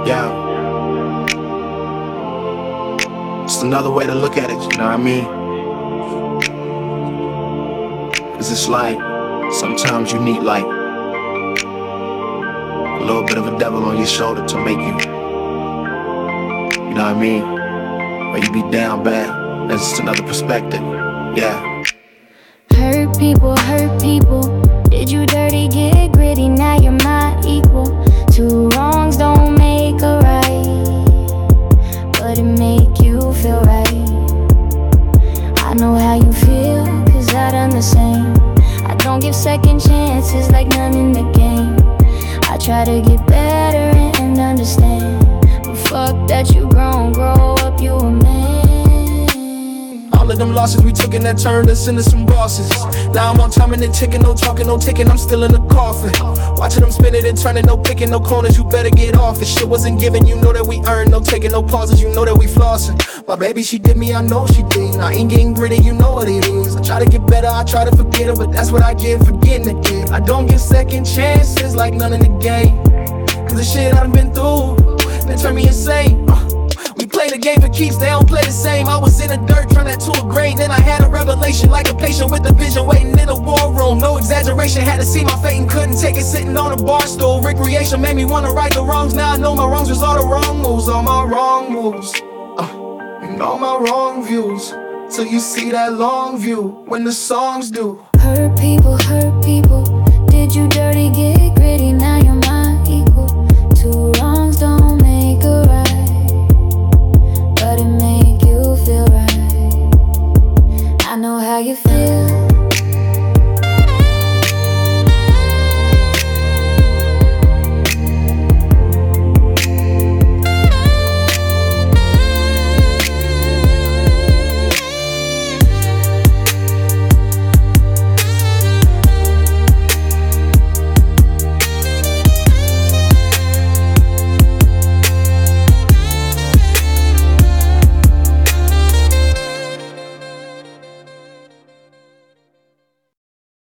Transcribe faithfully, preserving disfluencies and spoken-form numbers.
Yeah, just another way to look at it, you know what I mean? Cause it's like, sometimes you need like a little bit of a devil on your shoulder to make you, you know what I mean? Or you be down bad, that's just another perspective, yeah. Hurt people, hurt people. Did you dirty, get gritty, now you're my equal. Two wrongs don't make a right, but it make you feel right. I know how you feel, cause I done the same. I don't give second chances like none in the game. I try to get better and understand, but fuck that, you grown, grow up, you a man. All of them losses we took and that turned us into some bosses. Now I'm on time and they ticking, no talking, no ticking, I'm still in the coffin. Watching them spin it and turn it, no picking, no corners, you better get off. If shit wasn't given, you know that we earned, no taking, no pauses, you know that we flossing. My baby, she did me, I know she did. I ain't getting gritty, you know what it is. I try to get better, I try to forget her, but that's what I get for getting again. I don't get second chances like none in the game, cause the shit I done been through, they turn me insane. uh. We play the game for keeps, they don't play the same. I was in the dirt, trying that to a grain. Then I had a revelation, like a patient with a vision, waiting in a war room. No exaggeration, had to see my fate and couldn't take it, sitting on a bar stool. Recreation made me wanna right the wrongs. Now I know my wrongs was all the wrong moves, all my wrong moves, uh, and all my wrong views. Till you see that long view, when the songs do. Hurt people, hurt